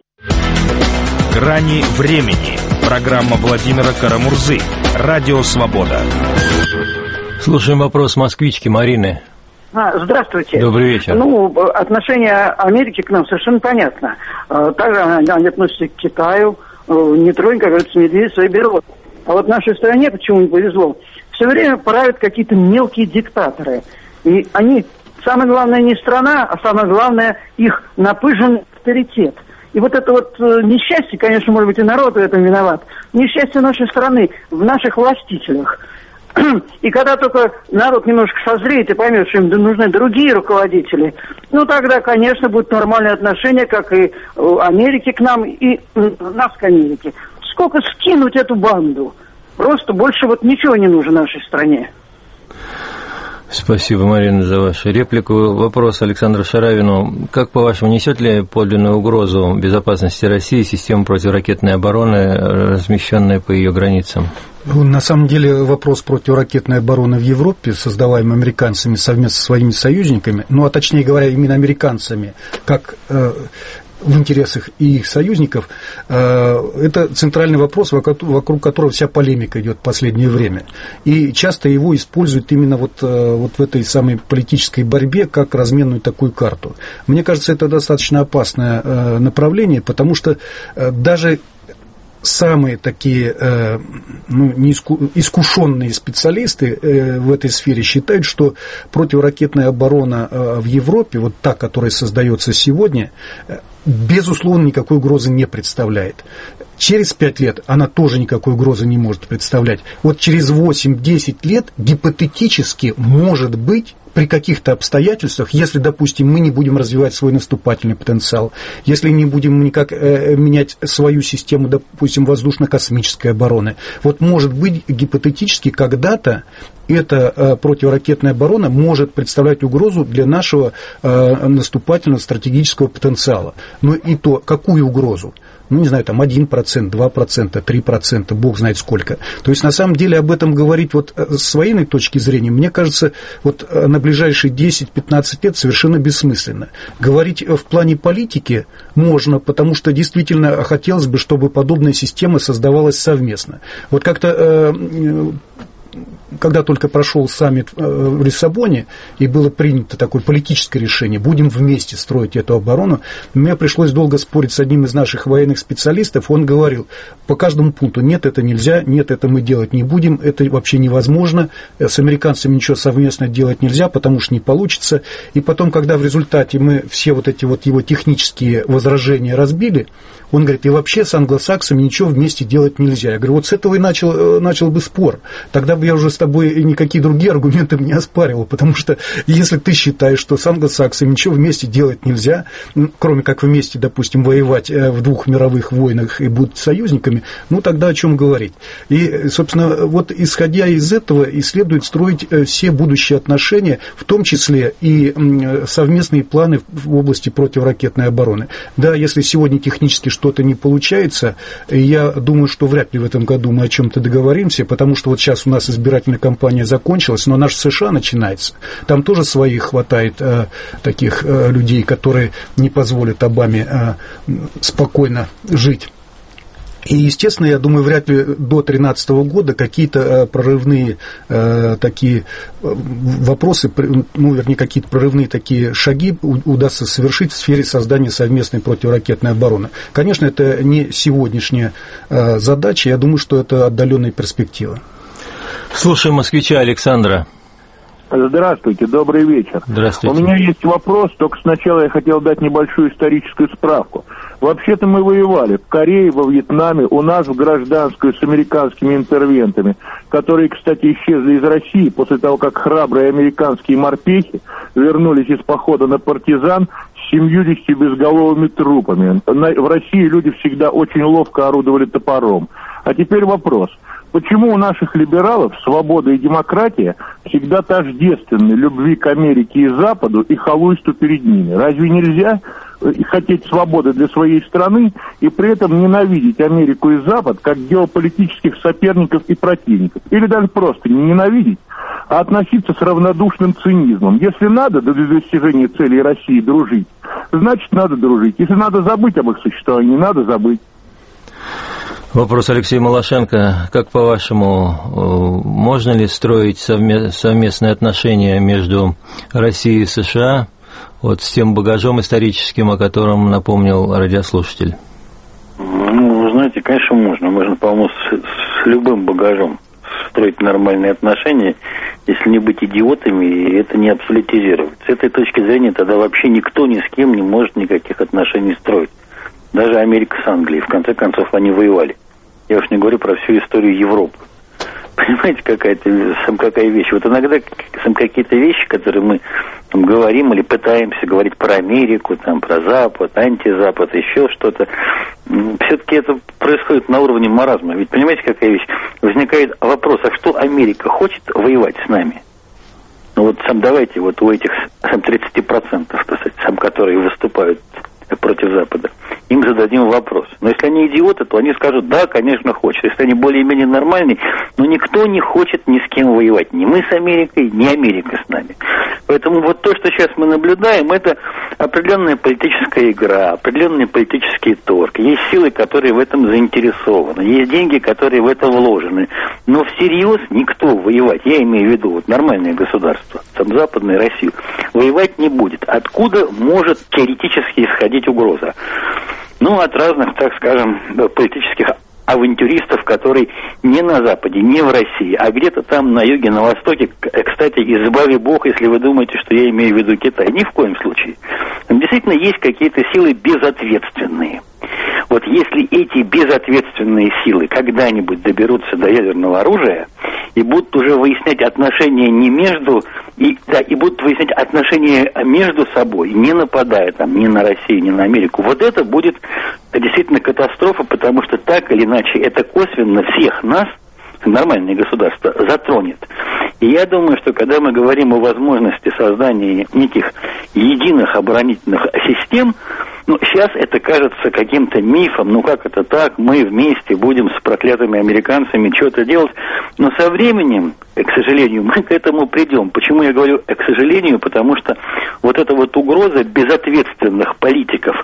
«Грани времени». Программа Владимира Карамурзы. Радио «Свобода». Слушаем вопрос москвички Марины. А, здравствуйте. Добрый вечер. Ну, отношение Америки к нам совершенно понятно. Также они относятся к Китаю. Не тронь, как говорится, медведь свои берут. А вот нашей стране почему не повезло? Все время правят какие-то мелкие диктаторы. И они, самое главное, не страна, а самое главное, их напыженный авторитет. И вот это вот несчастье, конечно, может быть, и народ в этом виноват. Несчастье нашей страны в наших властителях. И когда только народ немножко созреет и поймет, что им нужны другие руководители, ну тогда, конечно, будет нормальное отношение, как и Америки к нам, и нас к Америке. Сколько скинуть эту банду? Просто больше вот ничего не нужно нашей стране. Спасибо, Марина, за вашу реплику. Вопрос Александру Шаравину. Как, по-вашему, несет ли подлинную угрозу безопасности России система противоракетной обороны, размещенная по ее границам? На самом деле вопрос противоракетной обороны в Европе, создаваемый американцами совместно со своими союзниками, ну, а точнее говоря, именно американцами, как э, в интересах и их союзников, это центральный вопрос, вокруг которого вся полемика идет в последнее время. И часто его используют именно вот, вот в этой самой политической борьбе как разменную такую карту. Мне кажется, это достаточно опасное направление, потому что даже самые такие ну, искушенные специалисты в этой сфере считают, что противоракетная оборона в Европе, вот та, которая создается сегодня, безусловно, никакой угрозы не представляет. Через пять лет она тоже никакой угрозы не может представлять. Вот через восемь-десять лет гипотетически может быть при каких-то обстоятельствах, если, допустим, мы не будем развивать свой наступательный потенциал, если не будем никак э, менять свою систему, допустим, воздушно-космической обороны, вот может быть гипотетически когда-то эта э, противоракетная оборона может представлять угрозу для нашего э, наступательного стратегического потенциала. Но и то, какую угрозу? Ну, не знаю, там один процент, два процента, три процента, бог знает сколько. То есть, на самом деле, об этом говорить вот с военной точки зрения, мне кажется, вот на ближайшие десять-пятнадцать лет совершенно бессмысленно. Говорить в плане политики можно, потому что действительно хотелось бы, чтобы подобная система создавалась совместно. Вот как-то... Э, когда только прошел саммит в Лиссабоне, и было принято такое политическое решение, будем вместе строить эту оборону, мне пришлось долго спорить с одним из наших военных специалистов, он говорил по каждому пункту, нет, это нельзя, нет, это мы делать не будем, это вообще невозможно, с американцами ничего совместно делать нельзя, потому что не получится, и потом, когда в результате мы все вот эти вот его технические возражения разбили, он говорит, и вообще с англосаксами ничего вместе делать нельзя. Я говорю, вот с этого и начал, начал бы спор. Тогда бы я уже с тобой никакие другие аргументы не оспаривал, потому что если ты считаешь, что с англосаксами ничего вместе делать нельзя, кроме как вместе, допустим, воевать в двух мировых войнах и будут союзниками, ну тогда о чем говорить. И, собственно, вот исходя из этого и следует строить все будущие отношения, в том числе и совместные планы в области противоракетной обороны. Да, если сегодня технически что-то не получается, я думаю, что вряд ли в этом году мы о чем-то договоримся, потому что вот сейчас у нас избирательная кампания закончилась, но наша США начинается. Там тоже своих хватает э, таких э, людей, которые не позволят Обаме э, спокойно жить. И, естественно, я думаю, вряд ли до две тысячи тринадцатого года какие-то э, прорывные э, такие э, вопросы, ну, вернее, какие-то прорывные такие шаги удастся совершить в сфере создания совместной противоракетной обороны. Конечно, это не сегодняшняя э, задача, я думаю, что это отдаленная перспектива. Слушаем москвича Александра. Здравствуйте, добрый вечер. Здравствуйте. У меня есть вопрос, только сначала я хотел дать небольшую историческую справку. Вообще-то мы воевали в Корее, во Вьетнаме, у нас в гражданскую с американскими интервентами, которые, кстати, исчезли из России после того, как храбрые американские морпехи вернулись из похода на партизан с семьюдесятью безголовыми трупами. В России люди всегда очень ловко орудовали топором. А теперь вопрос. Почему у наших либералов свобода и демократия всегда тождественны любви к Америке и Западу и халуйству перед ними? Разве нельзя хотеть свободы для своей страны и при этом ненавидеть Америку и Запад как геополитических соперников и противников? Или даже просто не ненавидеть, а относиться с равнодушным цинизмом? Если надо для достижения целей России дружить, значит надо дружить. Если надо забыть об их существовании, надо забыть. Вопрос Алексея Малашенко. Как по-вашему, можно ли строить совместные отношения между Россией и США вот с тем багажом историческим, о котором напомнил радиослушатель? Ну, вы знаете, конечно, можно. Можно, по-моему, с, с любым багажом строить нормальные отношения, если не быть идиотами, и это не абсолютизировать. С этой точки зрения тогда вообще никто ни с кем не может никаких отношений строить. Даже Америка с Англией. В конце концов, они воевали. Я уж не говорю про всю историю Европы. Понимаете, какая-то, сам какая вещь. Вот иногда сам какие-то вещи, которые мы там говорим или пытаемся говорить про Америку, там, про Запад, антизапад, еще что-то, все-таки это происходит на уровне маразма. Ведь понимаете, какая вещь? Возникает вопрос, а что Америка хочет воевать с нами? Ну вот сам давайте вот у этих сам тридцать процентов, так сказать, сам, которые выступают против Запада, им зададим вопрос. Но если они идиоты, то они скажут, да, конечно, хочет. Если они более-менее нормальные, но никто не хочет ни с кем воевать. Ни мы с Америкой, ни Америка с нами. Поэтому вот то, что сейчас мы наблюдаем, это определенная политическая игра, определенный политический торг. Есть силы, которые в этом заинтересованы. Есть деньги, которые в это вложены. Но всерьез никто воевать, я имею в виду вот нормальное государство, там Западная Россия, воевать не будет. Откуда может теоретически исходить угроза? Ну, от разных, так скажем, политических авантюристов, которые не на Западе, не в России, а где-то там на юге, на востоке. Кстати, избави Бог, если вы думаете, что я имею в виду Китай. Ни в коем случае. Там действительно есть какие-то силы безответственные. Вот если эти безответственные силы когда-нибудь доберутся до ядерного оружия и будут уже выяснять отношения не между, и, да, и будут выяснять отношения между собой, не нападая там ни на Россию, ни на Америку, вот это будет действительно катастрофа, потому что так или иначе это косвенно всех нас, нормальное государство, затронет. И я думаю, что когда мы говорим о возможности создания неких единых оборонительных систем, ну, сейчас это кажется каким-то мифом, ну как это так, мы вместе будем с проклятыми американцами что-то делать, но со временем, к сожалению, мы к этому придем. Почему я говорю «к сожалению», потому что вот эта вот угроза безответственных политиков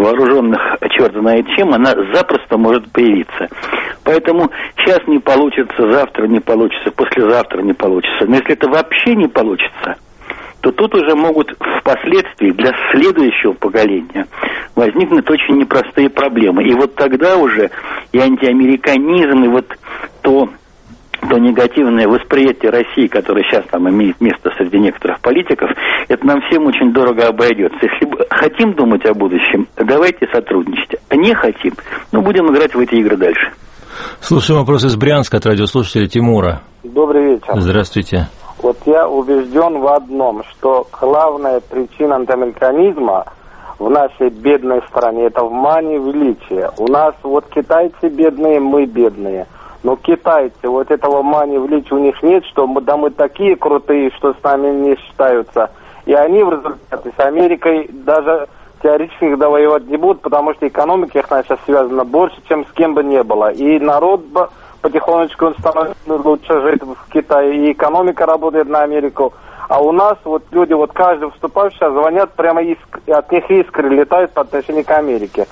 вооруженных черт знает чем, она запросто может появиться. Поэтому сейчас не получится, завтра не получится, послезавтра не получится. Но если это вообще не получится, то тут уже могут впоследствии для следующего поколения возникнуть очень непростые проблемы. И вот тогда уже и антиамериканизм, и вот то, то негативное восприятие России, которое сейчас там имеет место среди некоторых политиков, это нам всем очень дорого обойдется. Если хотим думать о будущем, давайте сотрудничать. А не хотим, ну будем играть в эти игры дальше. Слушаем вопрос из Брянска от радиослушателя Тимура. Добрый вечер. Здравствуйте. Вот я убежден в одном, что главная причина антиамериканизма в нашей бедной стране — это в мании величия. У нас вот китайцы бедные, мы бедные. Но китайцы, вот этого мания величия у них нет, что мы, да мы такие крутые, что с нами не считаются. И они в результате с Америкой даже теоретически их воевать не будут, потому что экономика их сейчас связана больше, чем с кем бы не было. И народ потихонечку он становится лучше жить в Китае, и экономика работает на Америку. А у нас вот люди, вот каждый выступающий сейчас звонят, прямо иск, от них искры летают по отношению к Америке.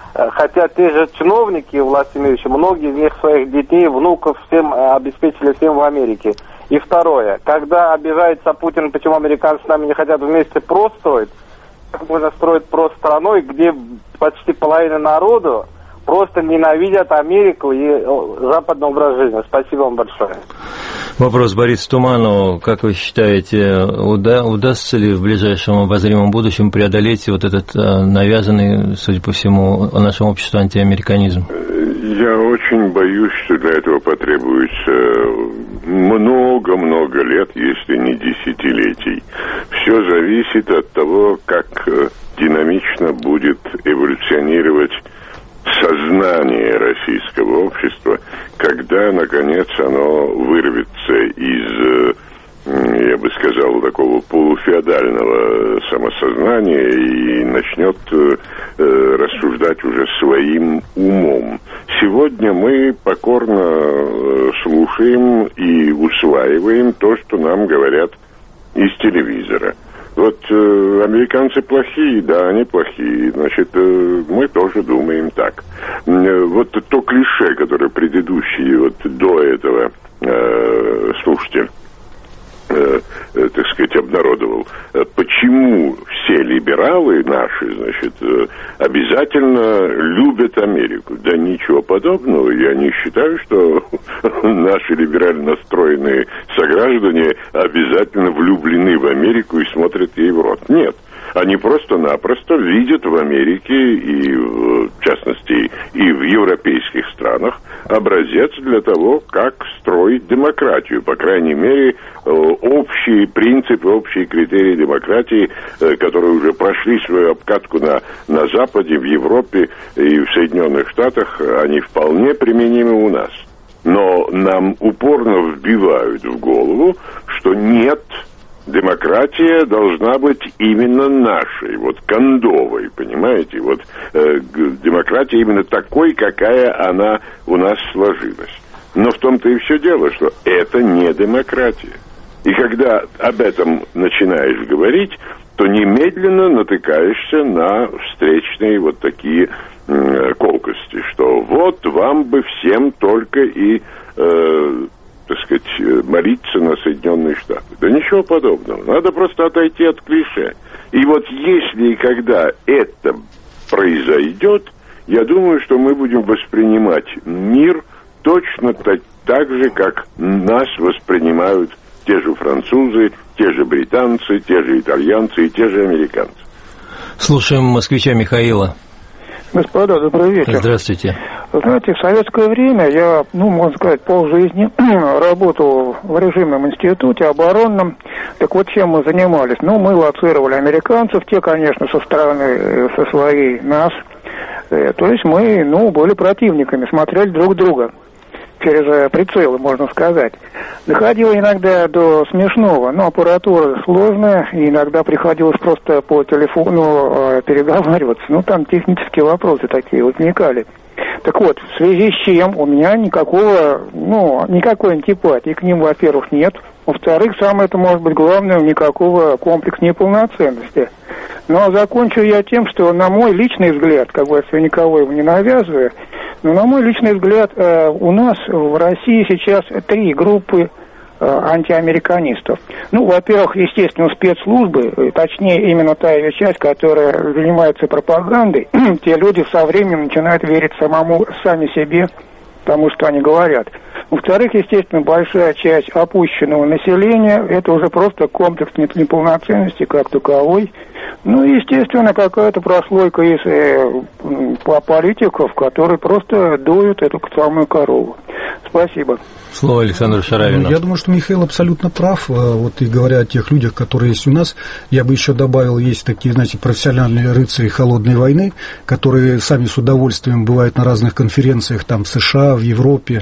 Хотя те же чиновники, властимеющие, многие из них своих детей, внуков всем обеспечили всем в Америке. И второе, когда обижается Путин, почему американцы с нами не хотят вместе ПРО строить, как можно строить ПРО страной, где почти половина народу просто ненавидят Америку и западный образ жизни. Спасибо вам большое. Вопрос Борису Туманову. Как вы считаете, уда- удастся ли в ближайшем обозримом будущем преодолеть вот этот а, навязанный, судя по всему, нашему обществу антиамериканизм? Я очень боюсь, что для этого потребуется много-много лет, если не десятилетий. Все зависит от того, как динамично будет эволюционировать сознание российского общества, когда, наконец, оно вырвется из, я бы сказал, такого полуфеодального самосознания и начнет э, рассуждать уже своим умом. Сегодня мы покорно слушаем и усваиваем то, что нам говорят из телевизора. Вот э, американцы плохие, да, они плохие, значит, э, мы тоже думаем так. Э, вот то клише, которое предыдущий, вот до этого э, слушатель, э, э, так сказать, обнародовал, э, почему все либералы наши, значит, э, обязательно любят Америку. Да ничего подобного. Я не считаю, что наши либерально настроенные сограждане обязательно влюблены в Америку и смотрят ей в рот. Нет. Они просто-напросто видят в Америке и, в частности, и в европейских странах образец для того, как строить демократию. По крайней мере, общие принципы, общие критерии демократии, которые уже прошли свою обкатку на, на Западе, в Европе и в Соединенных Штатах, они вполне применимы у нас. Но нам упорно вбивают в голову, что нет, демократия должна быть именно нашей, вот кондовой, понимаете? Вот э, демократия именно такой, какая она у нас сложилась. Но в том-то и все дело, что это не демократия. И когда об этом начинаешь говорить, то немедленно натыкаешься на встречные вот такие э, колкости, что вот вам бы всем только и... Э, так сказать, молиться на Соединенные Штаты. Да ничего подобного. Надо просто отойти от клише. И вот если и когда это произойдет, я думаю, что мы будем воспринимать мир точно так, так же, как нас воспринимают те же французы, те же британцы, те же итальянцы и те же американцы. Слушаем москвича Михаила. Господа, добрый вечер. Здравствуйте. Вы знаете, в советское время я, ну, можно сказать, полжизни работал в режимном институте оборонном. Так вот, чем мы занимались? Ну, мы лоцировали американцев, те, конечно, со стороны, со своей нас. То есть мы, ну, были противниками, смотрели друг друга через прицелы, можно сказать. Доходило иногда до смешного, но аппаратура сложная, и иногда приходилось просто по телефону переговариваться. Ну, там технические вопросы такие возникали. Так вот, в связи с чем у меня никакого, ну, никакой антипатии к ним, во-первых, нет. Во-вторых, самое это может быть главное, никакого комплекса неполноценности. Но закончу я тем, что на мой личный взгляд, как бы я никого его не навязываю, но на мой личный взгляд, у нас в России сейчас три группы антиамериканистов. Ну, во-первых, естественно, спецслужбы, точнее, именно та ее часть, которая занимается пропагандой, те люди со временем начинают верить самому, сами себе, тому, что они говорят. Во-вторых, естественно, большая часть опущенного населения, это уже просто комплекс неполноценности как таковой. Ну и, естественно, какая-то прослойка из э, политиков, которые просто дуют эту самую корову. Спасибо. Слово Александру Шаравину. Я думаю, что Михаил абсолютно прав. Вот и говоря о тех людях, которые есть у нас, я бы еще добавил, есть такие, знаете, профессиональные рыцари холодной войны, которые сами с удовольствием бывают на разных конференциях, там, в США, в Европе,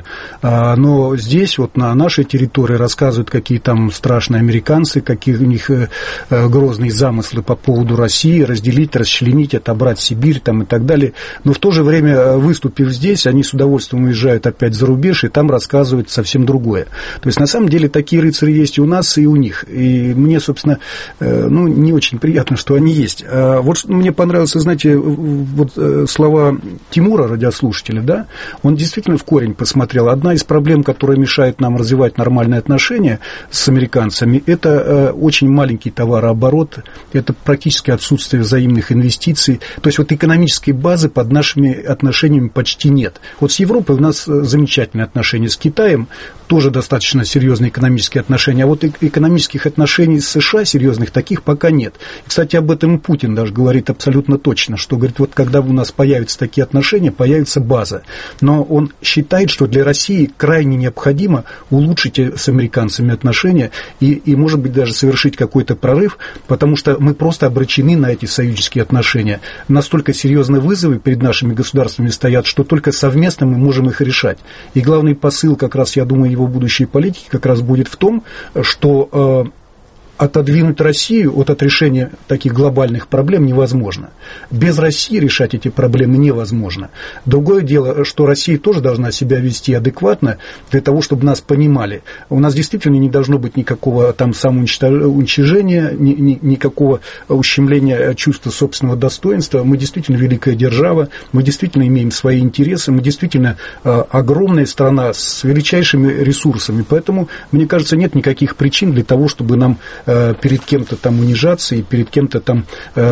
но здесь, вот на нашей территории, рассказывают, какие там страшные американцы, какие у них грозные замыслы по поводу России, разделить, расчленить, отобрать Сибирь там, и так далее. Но в то же время, выступив здесь, они с удовольствием уезжают опять за рубеж, и там рассказывают совсем другое. То есть, на самом деле, такие рыцари есть и у нас, и у них. И мне, собственно, ну, не очень приятно, что они есть. Вот мне понравилось, знаете, вот слова Тимура, радиослушателя, да, он действительно в корень посмотрел. Одна из проблем, которая мешает нам развивать нормальные отношения с американцами, это очень маленький товарооборот, это практически отсутствие взаимных инвестиций. То есть, вот экономической базы под нашими отношениями почти нет. Вот с Европой у нас замечательные отношения, с Китаем тоже достаточно серьезные экономические отношения, а вот экономических отношений с США серьезных таких пока нет. И, кстати, об этом и Путин даже говорит абсолютно точно, что, говорит, вот когда у нас появятся такие отношения, появится база. Но он считает, что для России крайне необходимо улучшить с американцами отношения и, и может быть, даже совершить какой-то прорыв, потому что мы просто обречены на эти союзнические отношения. Настолько серьезные вызовы перед нашими государствами стоят, что только совместно мы можем их решать. И главный посыл, как раз, я думаю, его будущей политики как раз будет в том, что отодвинуть Россию от решения таких глобальных проблем невозможно. Без России решать эти проблемы невозможно. Другое дело, что Россия тоже должна себя вести адекватно для того, чтобы нас понимали. У нас действительно не должно быть никакого там самоуничтожения, ни, ни, никакого ущемления чувства собственного достоинства. Мы действительно великая держава, мы действительно имеем свои интересы, мы действительно э, огромная страна с величайшими ресурсами. Поэтому, мне кажется, нет никаких причин для того, чтобы нам перед кем-то там унижаться и перед кем-то там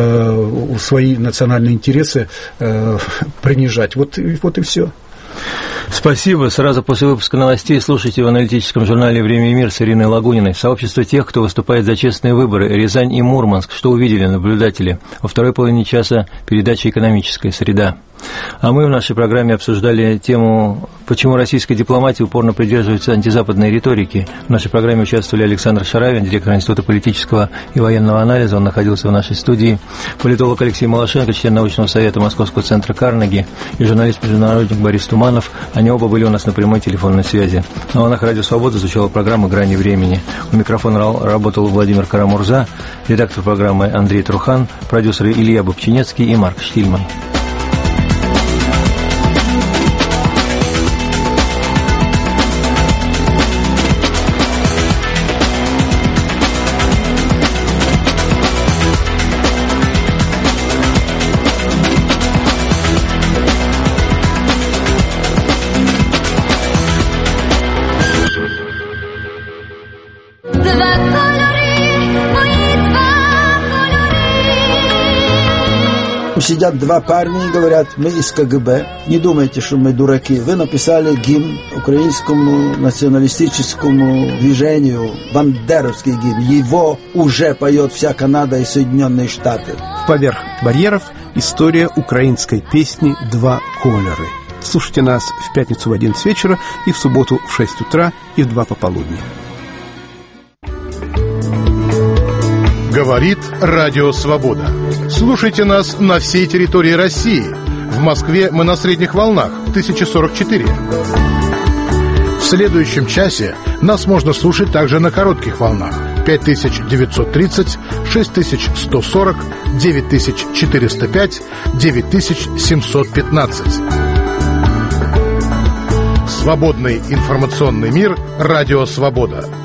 э, свои национальные интересы э, принижать. Вот, вот и все. Спасибо. Сразу после выпуска новостей слушайте в аналитическом журнале «Время и мир» с Ириной Лагуниной. Сообщество тех, кто выступает за честные выборы. Рязань и Мурманск. Что увидели наблюдатели? Во второй половине часа передача «Экономическая среда». А мы в нашей программе обсуждали тему, почему российская дипломатия упорно придерживается антизападной риторики. В нашей программе участвовали Александр Шаравин, директор Института политического и военного анализа. Он находился в нашей студии. Политолог Алексей Малашенко, член научного совета Московского центра Карнеги, и журналист-международник Борис Туманов. Они оба были у нас на прямой телефонной связи. На волнах Радио Свобода звучала программа «Грани времени». У микрофона работал Владимир Карамурза, редактор программы Андрей Трухан, продюсеры Илья Бубчинецкий и Марк Штильман. Сидят два парня и говорят: мы из КГБ, не думайте, что мы дураки. Вы написали гимн украинскому националистическому движению, бандеровский гимн. Его уже поет вся Канада и Соединенные Штаты. Поверх барьеров история украинской песни «Два колеры». Слушайте нас в пятницу в одиннадцать вечера и в субботу в шесть утра и в два пополудни. Говорит Радио Свобода. Слушайте нас на всей территории России. В Москве мы на средних волнах тысяча сорок четыре. В следующем часе нас можно слушать также на коротких волнах пять тысяч девятьсот тридцать, шесть тысяч сто сорок, девять тысяч четыреста пять, девять тысяч семьсот пятнадцать. Свободный информационный мир. Радио Свобода.